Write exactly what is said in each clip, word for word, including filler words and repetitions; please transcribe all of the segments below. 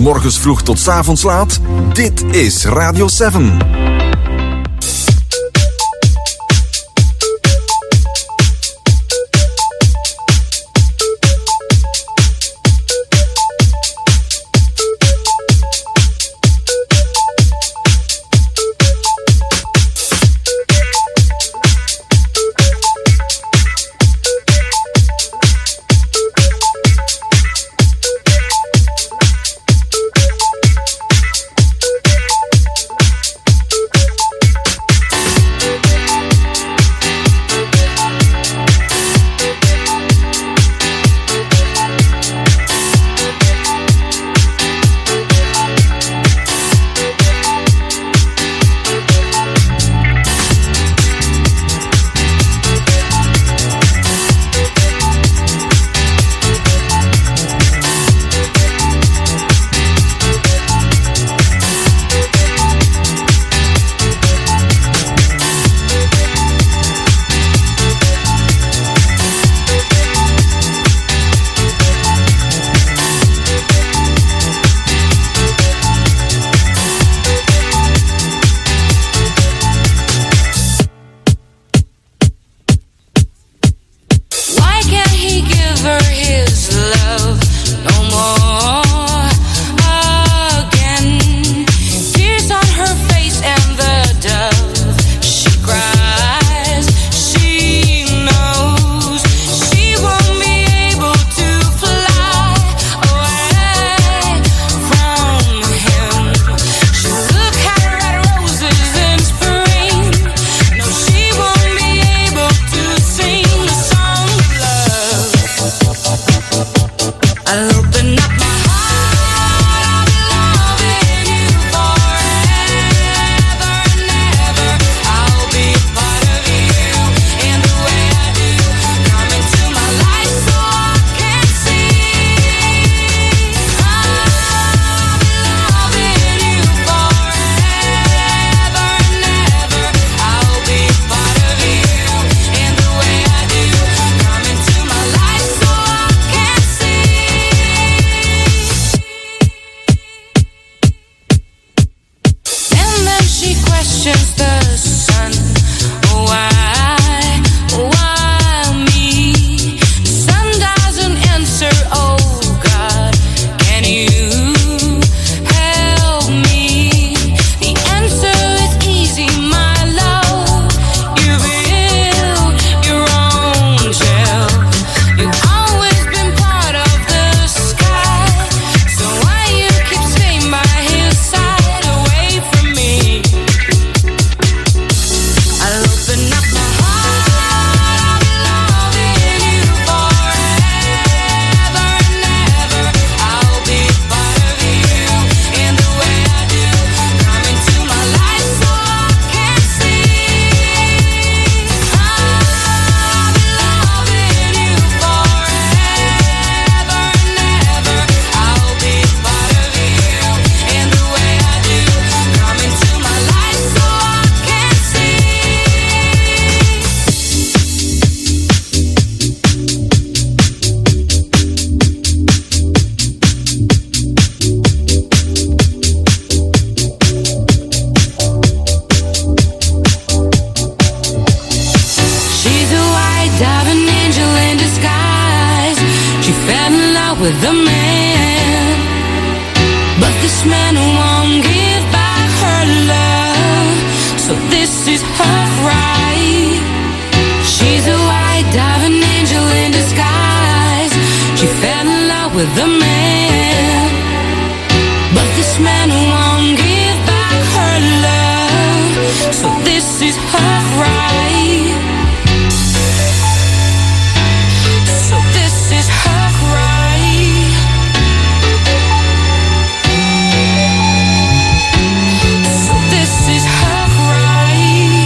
morgens vroeg tot 's avonds laat? Dit is Radio zeven. with a man, but this man won't give back her love, so this is her right. She's a white diving angel in disguise. She fell in love with a man, but this man won't give back her love, so this is her right. So this is her right. So this is her right.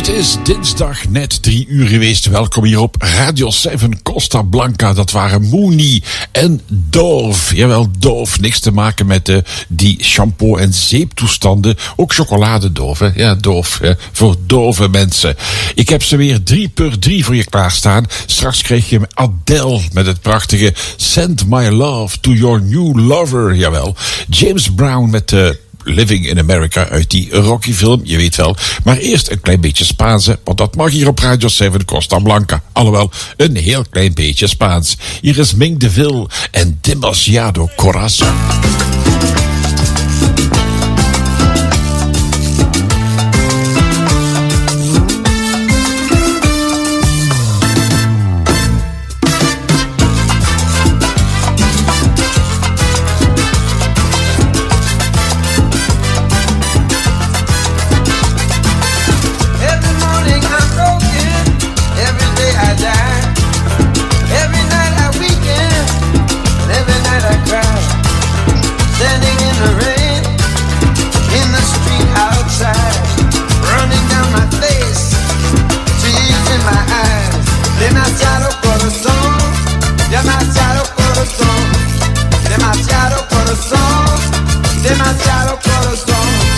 Het is dinsdag net drie uur geweest. Welkom hier op Radio zeven Costa Blanca. Dat waren Mooney en Dove. Jawel, Dove. Niks te maken met uh, die shampoo- en zeeptoestanden. Ook chocoladedove. Ja, Dove. Hè, voor dove mensen. Ik heb ze weer drie per drie voor je klaarstaan. Straks kreeg je Adele met het prachtige Send My Love to Your New Lover. Jawel. James Brown met de... Uh, Living in America uit die Rocky-film, je weet wel. Maar eerst een klein beetje Spaans, hè, want dat mag hier op Radio zeven Costa Blanca. Alhoewel, een heel klein beetje Spaans. Hier is Ming de Ville en Demasiado Corazon. Demasiado corazón, demasiado corazón, demasiado corazón, demasiado corazón.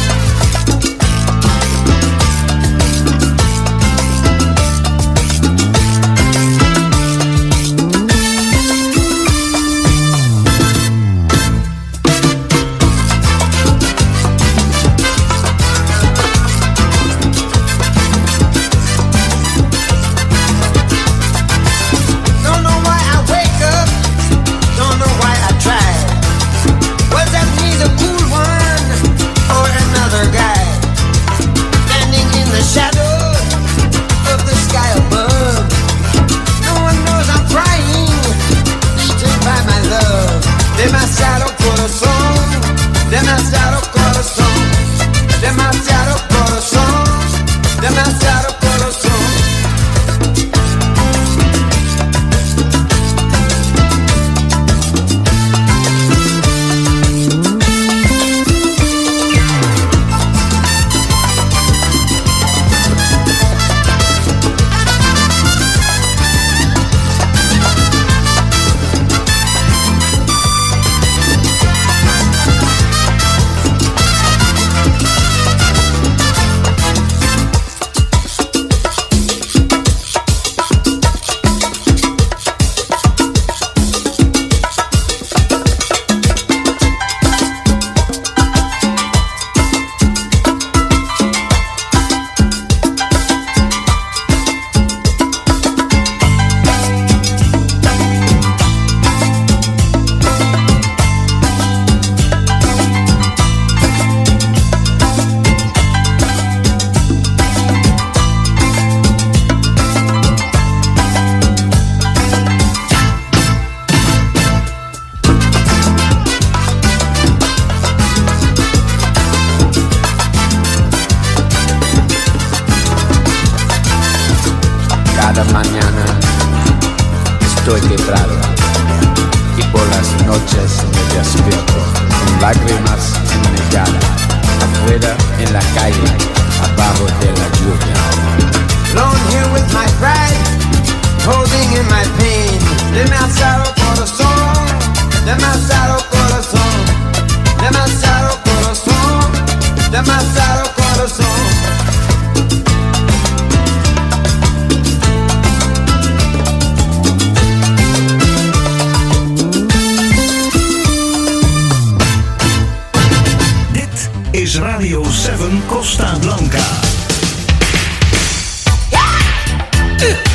Demasiado corazón, demasiado corazón, demasiado corazón, demasiado corazón. Cada mañana estoy quebrado y por las noches me despierto con lágrimas en mi cara, afuera en la calle, abajo de la lluvia. Alone here with my pride, holding in my pain. Demasiado corazón, demasiado corazón, demasiado corazón, demasiado corazón. Is Radio zeven Costa Blanca. Yeah! Uh.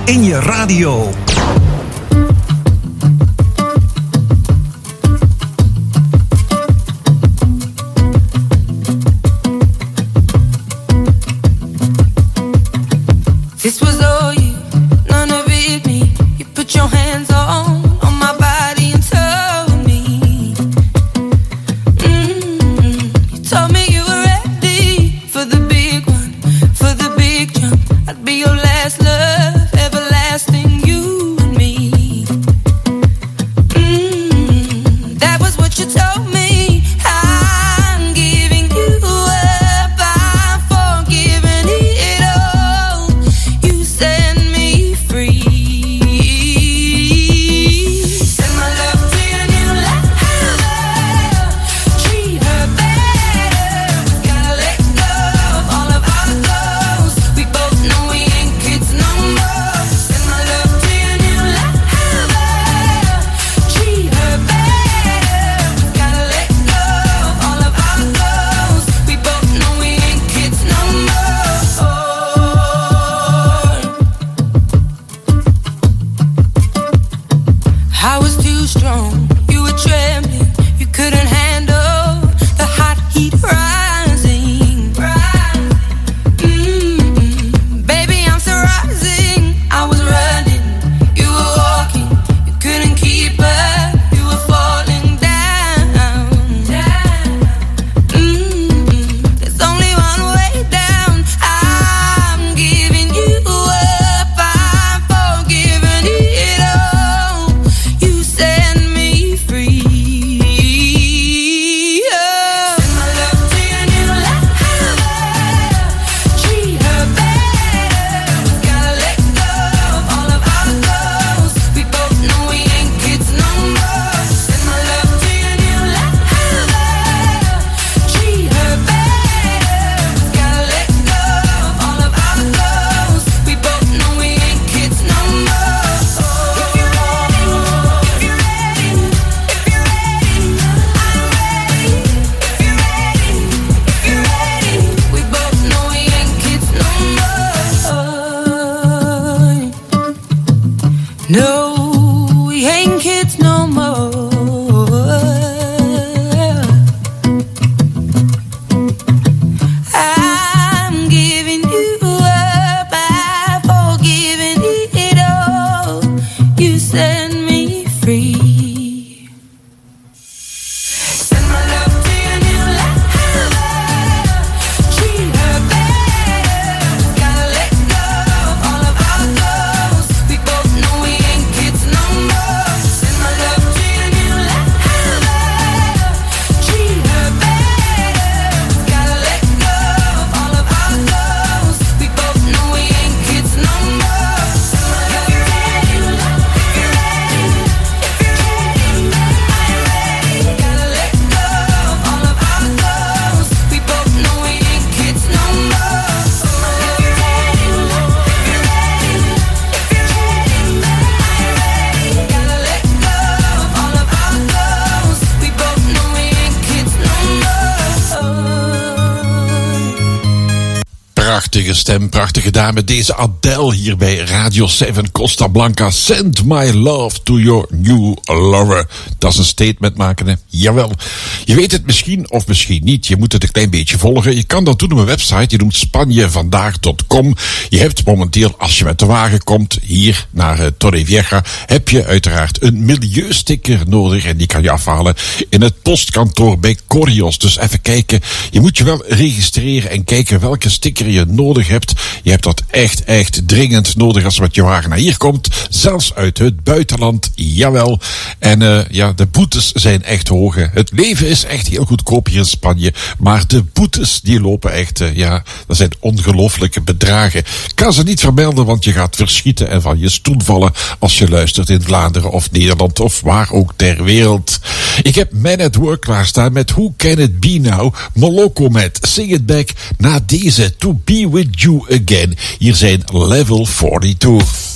in je radio. This was all you, none of it me. You put your hands on, on my body and told me. Mm-hmm. You told me you were ready for the big one, for the big jump. I'd be your last love, everlasting, you and me. Mm-hmm. That was what you told me. I'm giving you up, I'm forgiving it all. You set me free. Send my love to your new lover. Treat her better. We gotta let go of all of our goals. We both know we ain't kids no more. Send my love to your new lover. Treat her better. We gotta let go of all of our goals. We both know we ain't kids no more. I was too strong, you were trembling, you couldn't handle the hot heat rising. Mm-mm. Baby, I'm still rising. I was running, you were walking, you couldn't keep up, you were falling down. Mm-mm. There's only one way down. I'm giving you up, I'm forgiving it all. You set me free. Oh. Send my love to your new lover. Treat her better. We gotta let go of all of our goals. We both know we ain't kids no more. Send my love to your new lover. Treat her better. We gotta let go of all of our goals. We both know we ain't kids no more. If you're ready, if you're ready, if you're ready, I'm ready. If you're ready, if you're ready, we both know we ain't kids no more. No, we ain't kids no more. I'm giving you up, I'm forgiving it all. You set me free. Send my love to your new lover. Treat her better. Gotta let go of all of our goals. We both know we ain't kids no more. Send my love to your new lover. Treat her better. Gotta let go of all of our goals. We both know we ain't kids no more. Send my love to your new lover. If you're ready, if you're ready, I'm ready. Gotta let go of all of our goals. We both know we ain't kids no more. If you're ready, if you're ready, if you're ready, I'm ready. Gotta let go of all of our goals. We both know we ain't kids no more. Prachtige stem, prachtige dame. Deze Adele hier bij Radio zeven Costa Blanca. Send my love to your new lover. Dat is een statement maken, hè? Jawel. Je weet het misschien of misschien niet. Je moet het een klein beetje volgen. Je kan dat doen op mijn website. Die noemt Spanjevandaag punt com. Je hebt momenteel, als je met de wagen komt, hier naar uh, Torrevieja, heb je uiteraard een milieusticker nodig. En die kan je afhalen in het postkantoor bij Correos. Dus even kijken. Je moet je wel registreren en kijken welke sticker je nodig hebt. Je hebt dat echt, echt dringend nodig als je met je wagen naar hier komt. Zelfs uit het buitenland. Jawel. En uh, ja, de boetes zijn echt hoog. Hè. Het leven is echt heel goedkoop hier in Spanje. Maar de boetes die lopen echt, uh, ja, dat zijn ongelooflijke bedragen. Ik kan ze niet vermelden, want je gaat verschieten en van je stoel vallen als je luistert in Vlaanderen of Nederland of waar ook ter wereld. Ik heb Man at Work klaarstaan met Who Can It Be Now? Moloko met Sing It Back na deze To Be With You Again. Hier zijn Level tweeënveertig.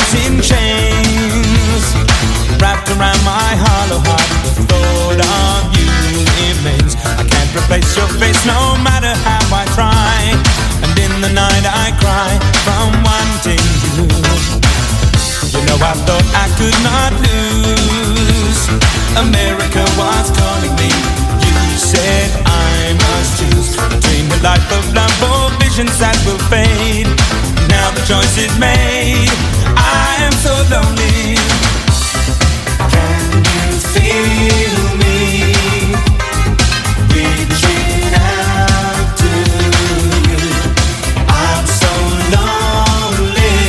hands in chains, wrapped around my hollow heart. The thought of you remains. I can't replace your face no matter how I try. And in the night I cry from wanting you. You know I thought I could not lose. America was calling me. You said I must choose between the life of love or visions that will fade. Now the choice is made. I am so lonely. Can you feel me reaching out to you? I'm so lonely.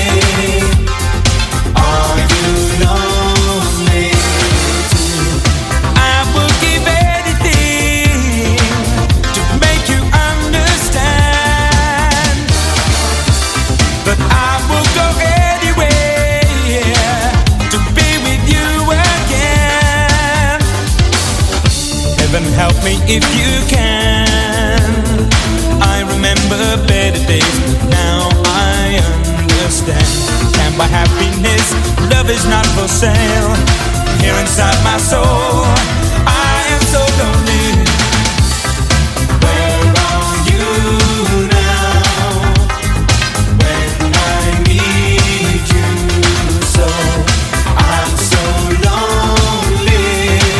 Are you lonely too? I will give anything to make you understand, but I will go anywhere to be with you again. Heaven help me if you can. I remember better days, but now I understand. Can't buy happiness, love is not for sale. Here inside my soul, I am so lonely. Where are you now? When I need you so, I'm so lonely.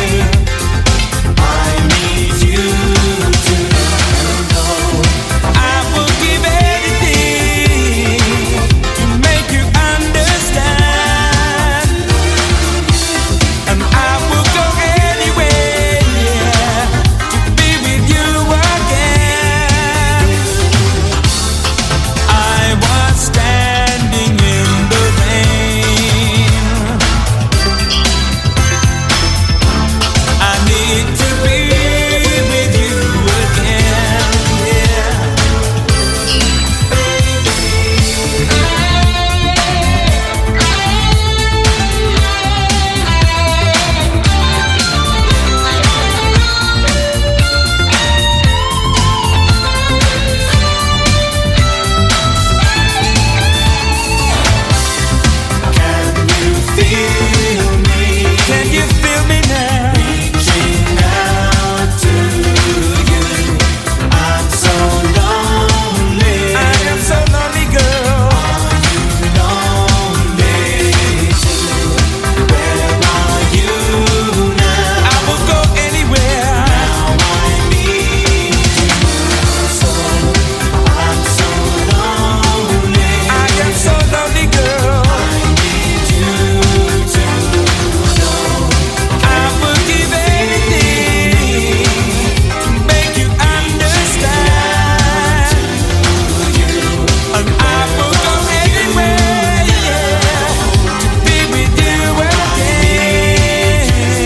I need you to know. I will give anything to make you understand, and I will go anywhere to be with you again. I was standing in the rain. I need to be with you again. Yeah. Can you feel me? Can you feel me now? Reaching out to you. I'm so lonely. I am so lonely, girl. Are you lonely too? Where are you now? I will go anywhere. Now I need you so. I'm so lonely. I am so lonely, girl. I need you to know. I will give anything to make you understand, and I will go anywhere, yeah, to be with you again.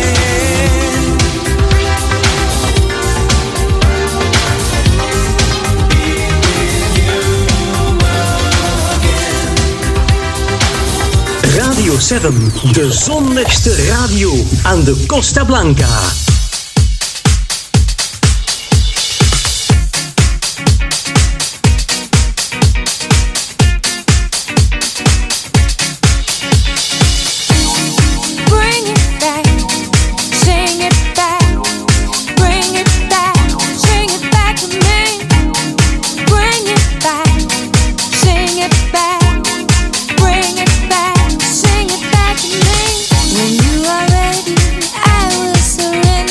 Radio zeven, de zonnigste radio aan de Costa Blanca. Bring it back, sing it back, bring it back, sing it back to me. Bring it back, sing it back, bring it back, sing it back to me. When you are ready, I will surrender.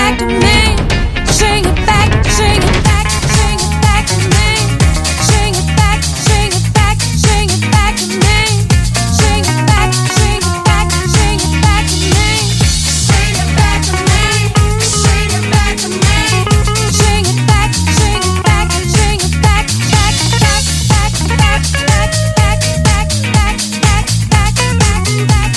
back to me. Sing it back, sing it back, sing it back to me. Sing it back, sing it back, sing it back to me. Sing it back, sing it back, sing it back to me. Sing it back to me, sing it back to me. Sing it back, sing it back, sing it back, back, back, back, back, back, back, back, back, back, back, back, back.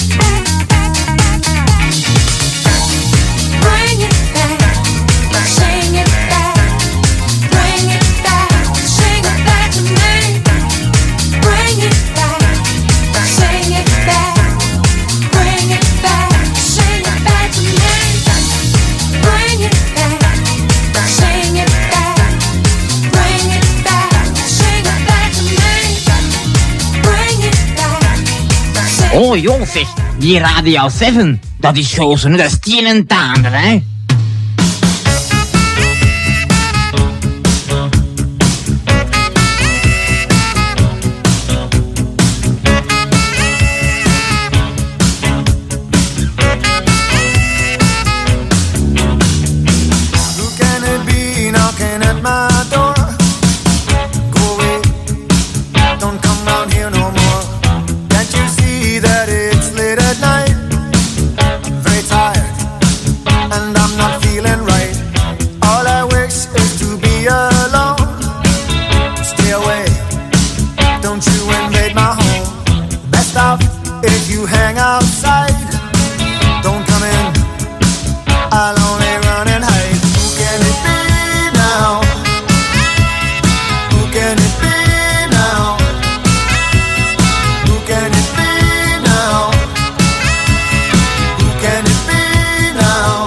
Bring it back, sing it back, bring it back, sing it back to me. Bring it back, sing it back, bring it back, sing it back to me. Bring it back, sing it back, bring it back, sing it back to me. Bring it back, sing Oh jongens, zeg, die Radio zeven, dat is gozer, dat is tien en taander, hè? Who can it be knocking at my door? Go away, don't come round here no more. Can't you see that it's late at night? I'm very tired and I'm not feeling right. All I wish is to be alone. Stay away, don't you invade my home. Best off if you hang outside. Don't come in, I'll only run and hide. Who can it be now? Who can it be now? Who can it be now? Who can it be now?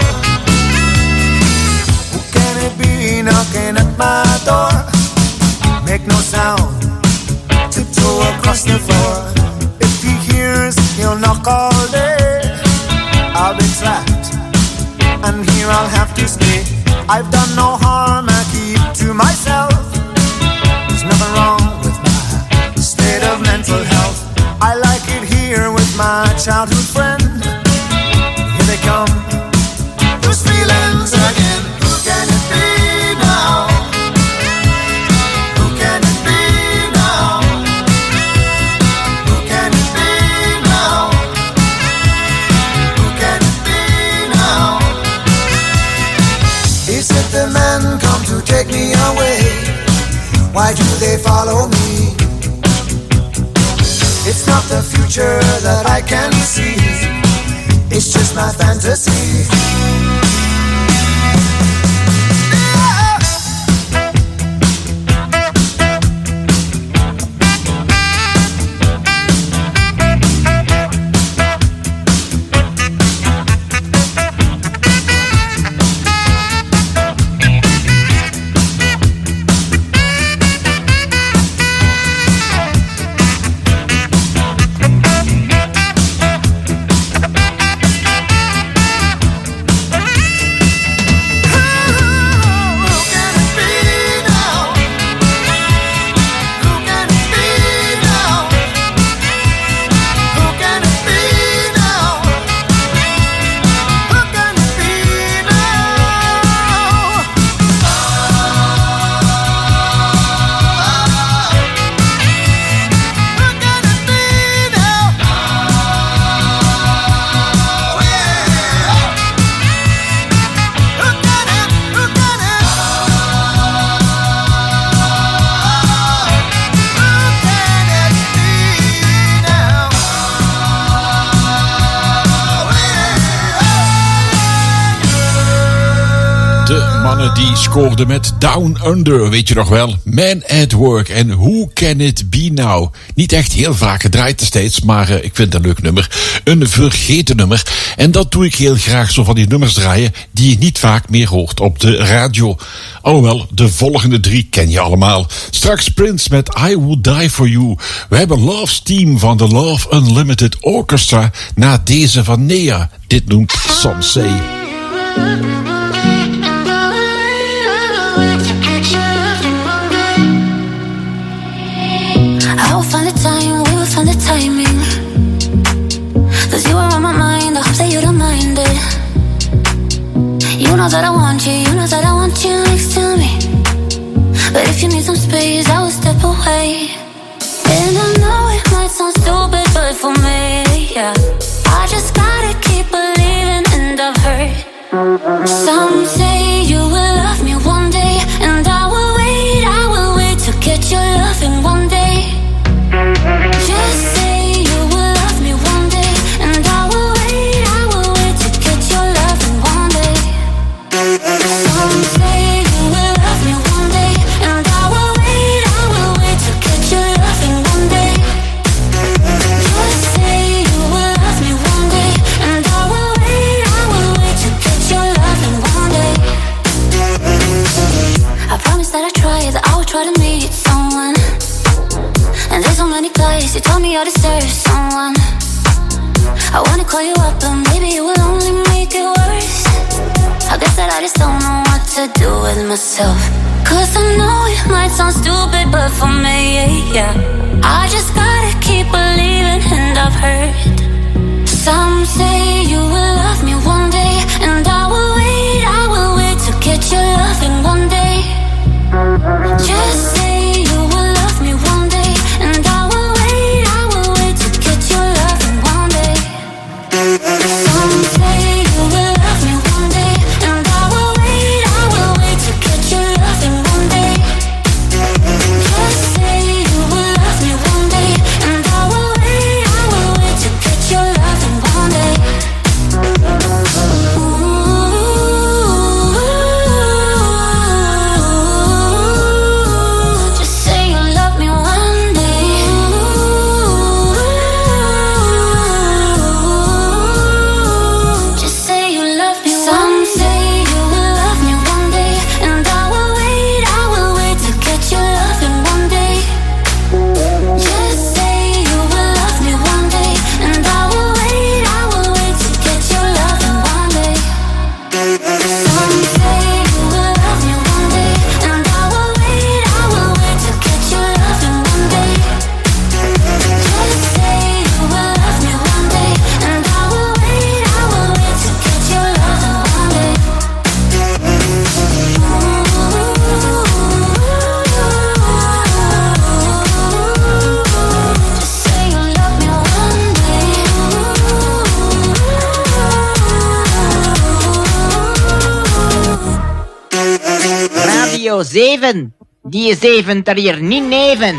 Who can it be knocking at my door? Make no sound, tiptoe across the floor. If he hears, he'll knock all day. I'll be trapped, and here I'll have to stay. I've done no harm, I keep to myself. There's nothing wrong with my state of mental health. I like it here with my childhood friend. Here they come, those feelings again. Who can it be now? Who can it be now? Who can it be now? Who can it be now? Is it the men come to take me away? Why do they follow me? It's not the future that I can see. It's just my fantasy. Die scoorde met Down Under, weet je nog wel? Man at Work en Who Can It Be Now? Niet echt heel vaak gedraaid steeds, maar uh, ik vind het een leuk nummer. Een vergeten nummer. En dat doe ik heel graag, zo van die nummers draaien die je niet vaak meer hoort op de radio. Alhoewel, de volgende drie ken je allemaal. Straks Prince met I Would Die For You. We hebben Love's Team van de Love Unlimited Orchestra na deze van Nea. Dit noemt Some Say. I will find the time, we will find the timing. Cause you are on my mind, I hope that you don't mind it. You know know that I want you, you know that I want you next to me. But if you need some space, I will step away. And I know it might sound stupid, but for me, yeah, I just gotta keep believing, and I've heard some say you will love me one day, and I will wait, I will wait to get your loving one day. Just say you will love me one day, and I will wait, I will wait to get your loving one day. Some say you will love me one day, and I will wait, I will wait to get your loving one day. Just say you will love me one day, and I will wait, I will wait to get your loving one day. I promise that I try, that I will try to meet someone. And there's so many guys, you told me I deserve someone. I wanna call you up, but maybe it will only make it worse. I guess that I just don't know what to do with myself. Cause I know it might sound stupid, but for me, yeah, I just gotta keep believing, and I've heard some say you will love me one day, and I will wait, I will wait to get your loving one day. Just say you will love me one day, and I will wait, I will wait to get your loving one day. Some say you will love me one day, and I will wait, I will wait to get your loving one day. Just say you will love me one day, and I will wait, I will wait to get your loving one day. Just say you love me one day. Just say you love me. Some say you will love me one day, and I will wait, I will wait to get your loving one day. Just say you will love me one day, and I will wait, I will wait to get your loving one day. Some say you will love me one day, and I will wait, I will wait to get your loving one day. Just say you will love me one day, and I will wait, I will wait to get your loving one day. Just say you love me one day. Radio zeven, die zeven er hier niet neven.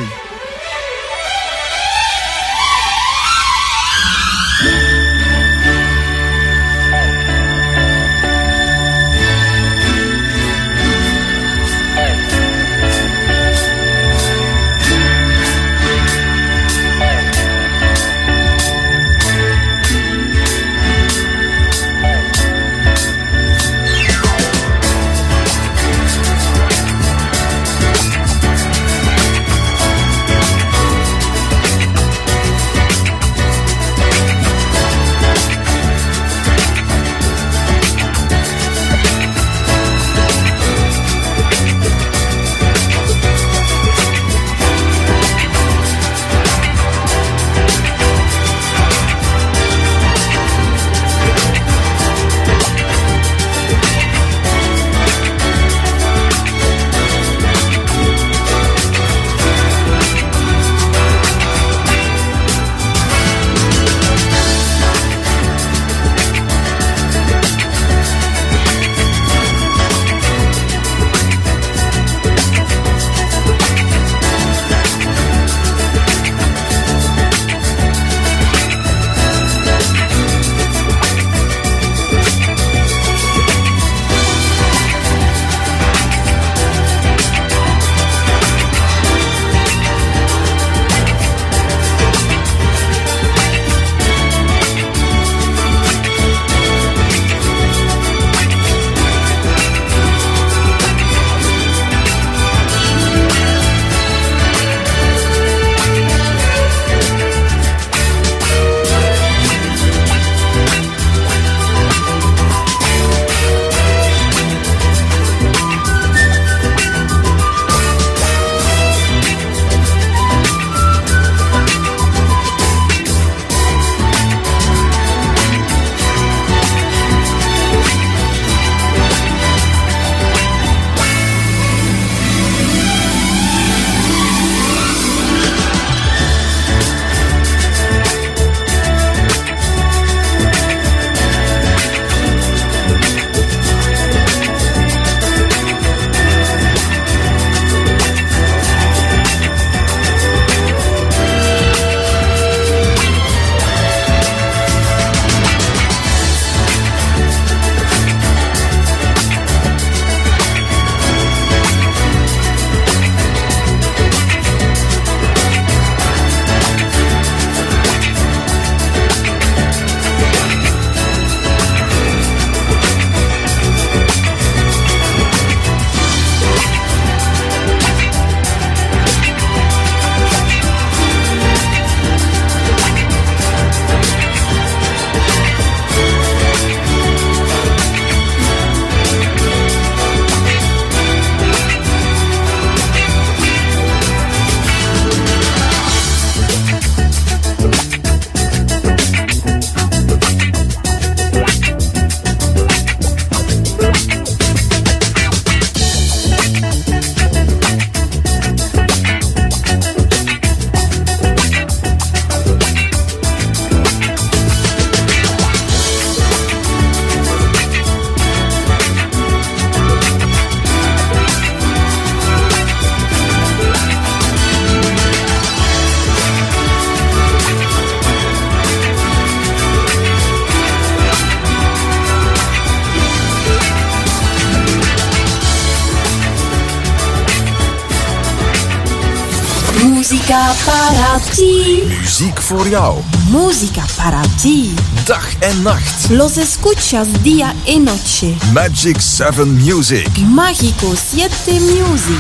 Musica para ti. Muziek voor jou. Música para ti. Dag en nacht. Los escuchas día y noche. Magic seven Music. Mágico siete Music.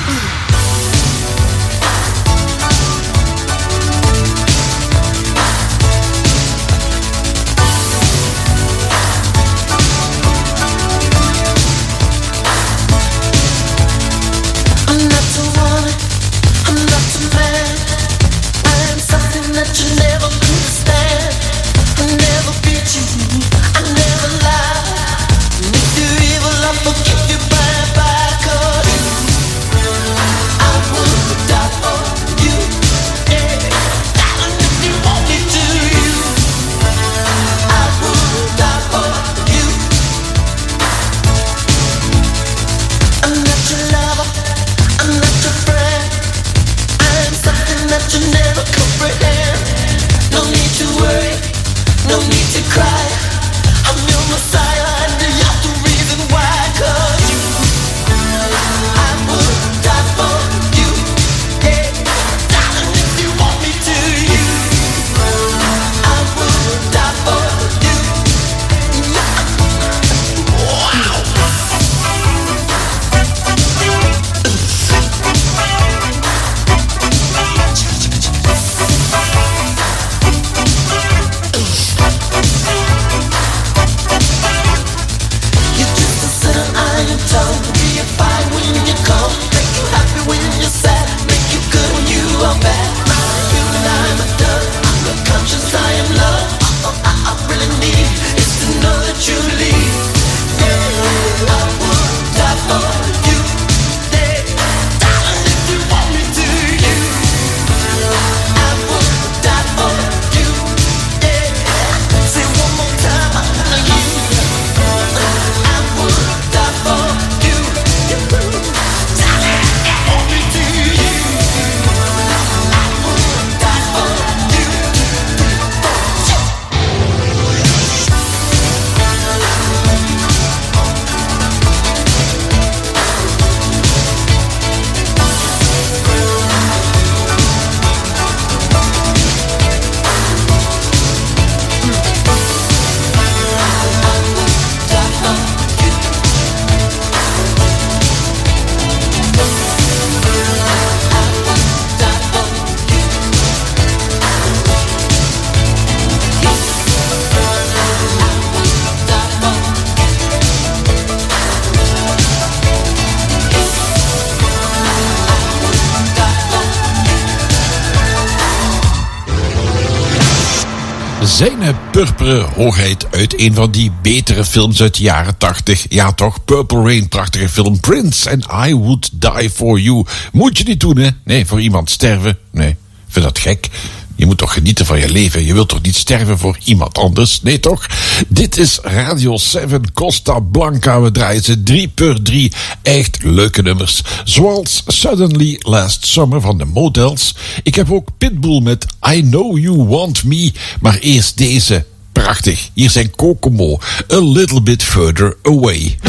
Zijn purperen hoogheid uit een van die betere films uit de jaren tachtig. Ja toch, Purple Rain, prachtige film. Prince and I Would Die For You. Moet je niet doen, hè? Nee, voor iemand sterven? Nee, ik vind dat gek. Je moet toch genieten van je leven. Je wilt toch niet sterven voor iemand anders? Nee toch? Dit is Radio zeven Costa Blanca. We draaien ze drie per drie. Echt leuke nummers. Zoals Suddenly Last Summer van de Models. Ik heb ook Pitbull met I Know You Want Me. Maar eerst deze. Prachtig. Hier zijn Kokomo. A Little Bit Further Away.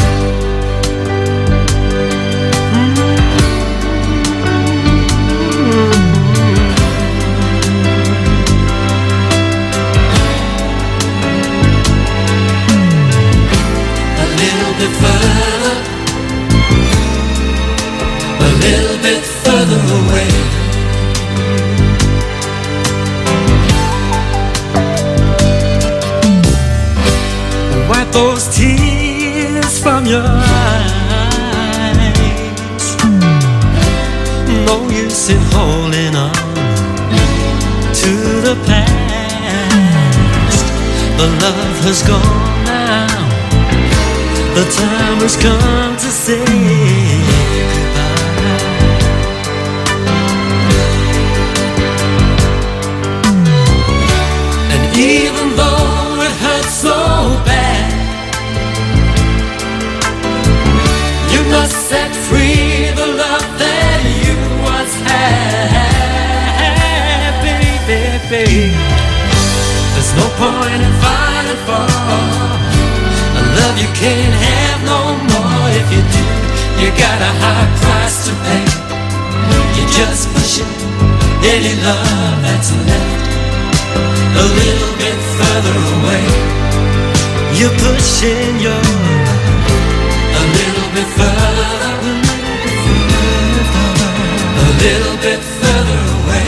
Those tears from your eyes. No use in holding on to the past. The love has gone now. The time has come to say goodbye. And even though it hurts so bad, must set free the love that you once had, baby. There's no point in fighting for a love you can't have no more. If you do, you got a high price to pay. You just push it any love that's left a little bit further away. You're pushing your love a little bit further, a little bit further away.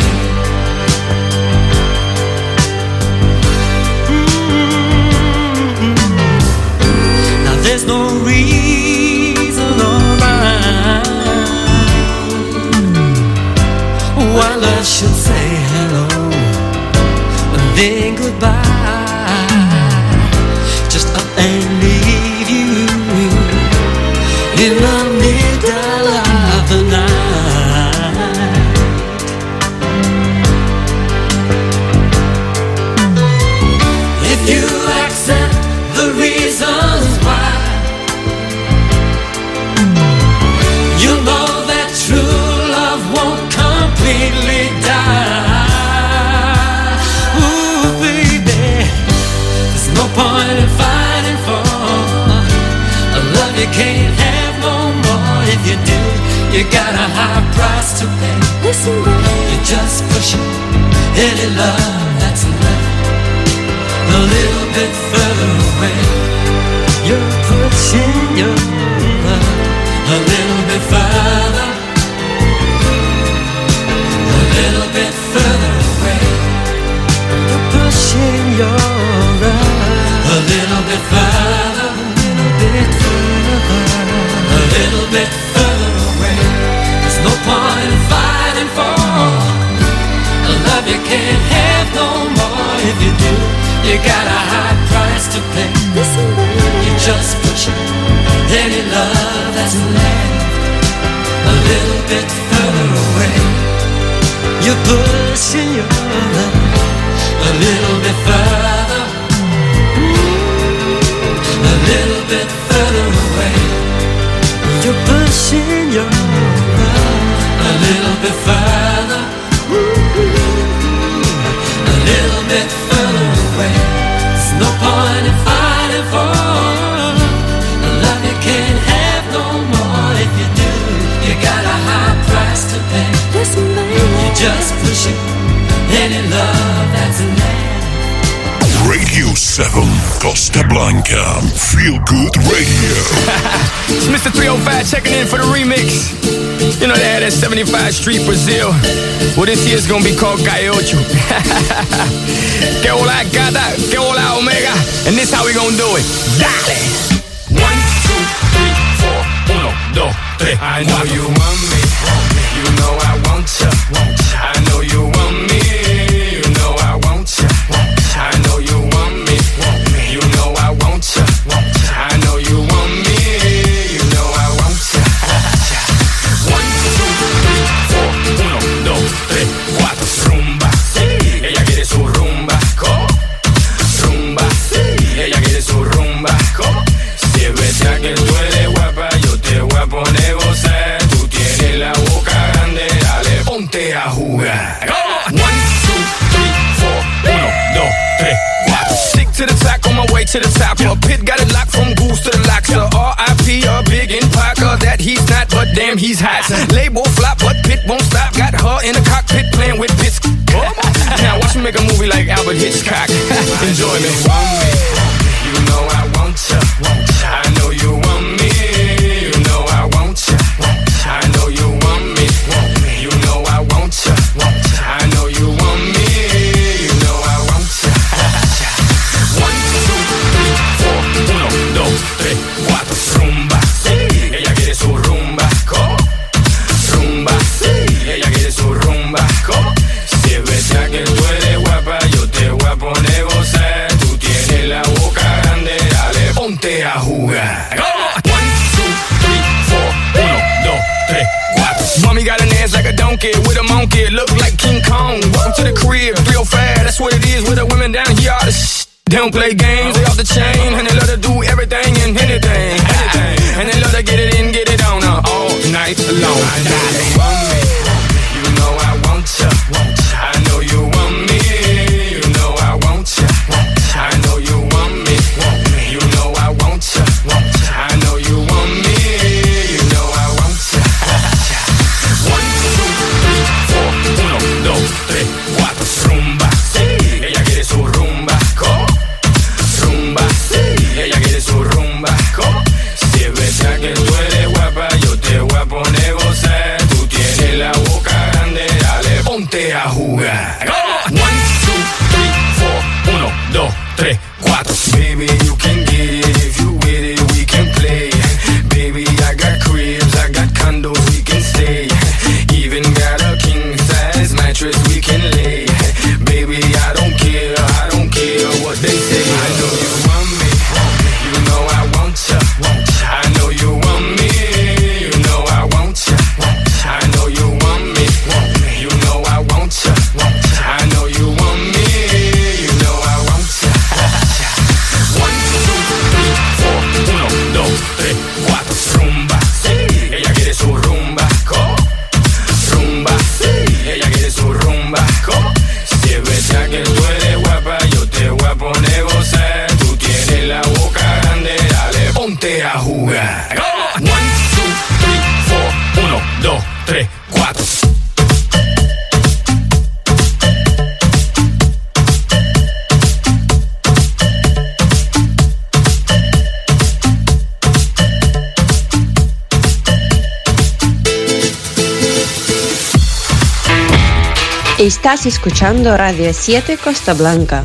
Mm-hmm. Now there's no reason or rhyme why love should say hello and then goodbye, just up and leave you in the middle of the night. If you accept the reasons why, you'll know that true love won't completely die. Ooh, baby, there's no point in fighting for a love you can't have no more. If you do, you got a high price to pay. Listen, baby, you're just pushing any love that's left a little bit further away. You're pushing your love a little bit further, a little bit further away. You're pushing your love a little bit further, a little bit further, a little bit further away. There's no point in fighting for a love you can't have no more. If you do, you got a high price to pay. Listen, baby, you're just pushing any love that's left a little bit further away. You're pushing your love a little bit further, a little bit further away. You're pushing your love a little bit further, a little bit further away. There's no point in fighting for a love you can't have no more. If you do, you got a high price to pay. Listen, baby, you're just pushing any love that's left. Radio seven Costa Blanca. Feel good radio. It's Mister three oh five checking in for the remix. You know they had that seventy-five Street Brazil. Well, this year's gonna be called Calle Ocho. Que hola gata, que hola omega. And this how we gonna do it. Dale! One, two, three, four. Uno, dos, tres. I know you want me. You know I want ya. I know you want me. You know I want ya. I know you want me. You know I want ya. I know you want me. You know I want ya. One, two, three, four. Uno, dos, tres, cuatro. Rumba, sí. Ella quiere su rumba. ¿Cómo? Rumba, sí. Ella quiere su rumba. ¿Cómo? Si es verdad que tú eres guapa, yo te voy a poner gozar. Tú tienes la boca grande, dale, ponte a jugar. One, two, three, four. Uno, dos, tres, cuatro. Stick to the top, on my way to the top. A pit got it locked from goose to the locks. So R I P a big in Parker that he's not, but damn he's hot. Label flop, but Pit won't stop. Got her in the cockpit playing with bits. Now watch me make a movie like Albert Hitchcock. Enjoy me. You know I want ya. I know you want me. You know I want ya. I know you want me. You know I want ya. I know you want me. You know I want ya. One, two, three, four. Uno, dos, tres, cuatro. Rumba, sí. Ella quiere su rumba. ¿Cómo? Rumba, sí. Ella quiere su rumba. ¿Cómo? Si es verdad que tú eres guapa, yo te voy a poner gozar. Tú tienes la boca grande, dale, ponte a jugar. One, two, three, four. Uno, dos, tres, cuatro. Mommy got an ass like a donkey with a monkey. Look like King Kong. Welcome to the crib, three oh five. That's what it is with the women down here. All the sh- They don't play games, they off the chain. And they love to do everything and anything, anything. And they love to get it in, get it on uh, all night long. I know you want me. You know I want ya. I know you want me. You know I want ya. I know you want me. You know I want ya. I know you want me. You know I want ya. One, two, three, four. Uno, dos, Estás escuchando Radio siete Costa Blanca.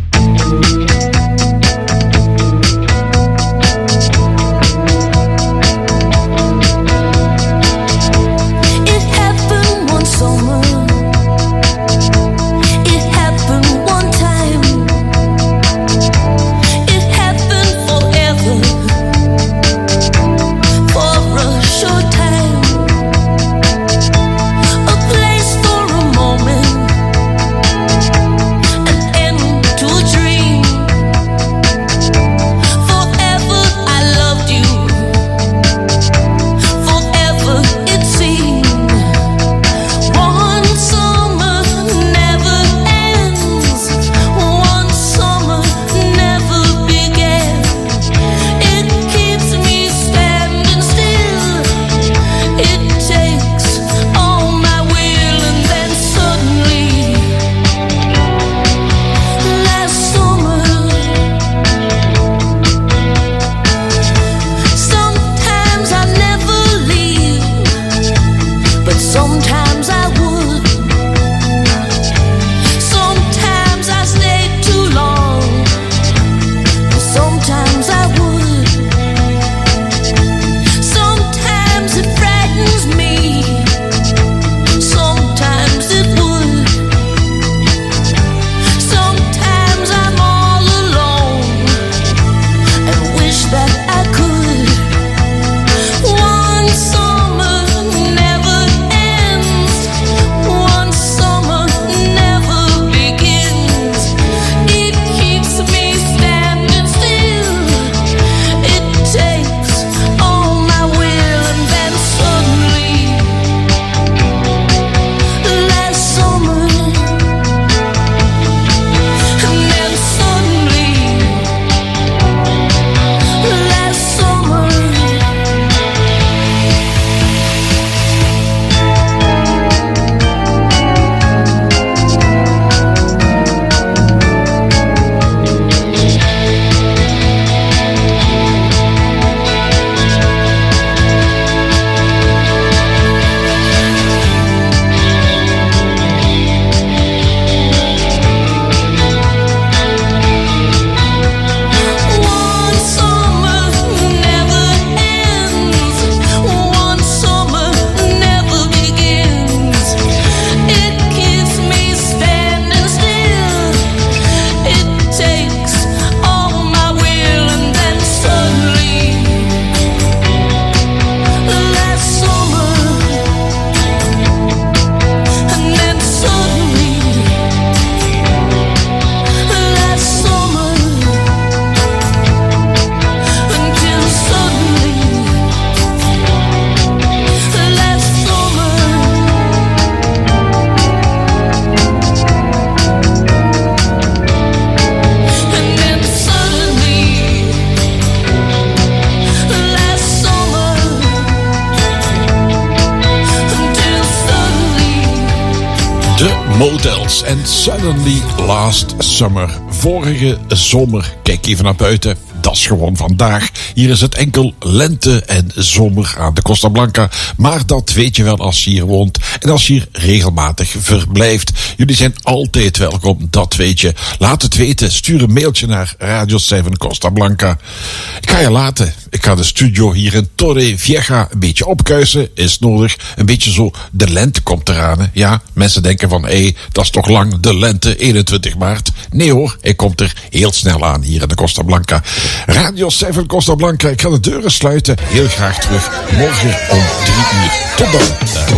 Motels en Suddenly Last Summer. Vorige zomer, kijk even naar buiten, dat is gewoon vandaag. Hier is het enkel lente en zomer aan de Costa Blanca. Maar dat weet je wel als je hier woont en als je hier regelmatig verblijft. Jullie zijn altijd welkom, dat weet je. Laat het weten, stuur een mailtje naar Radio zeven Costa Blanca. Ik ga je laten. Ik ga de studio hier in Torre Vieja een beetje opkuisen. Is nodig. Een beetje zo, de lente komt eraan. Hè? Ja, mensen denken van, hé, hey, dat is toch lang de lente, eenentwintig maart. Nee hoor, hij komt er heel snel aan hier in de Costa Blanca. Radio zeven Costa Blanca, ik ga de deuren sluiten. Heel graag terug morgen om drie uur. Tot dan.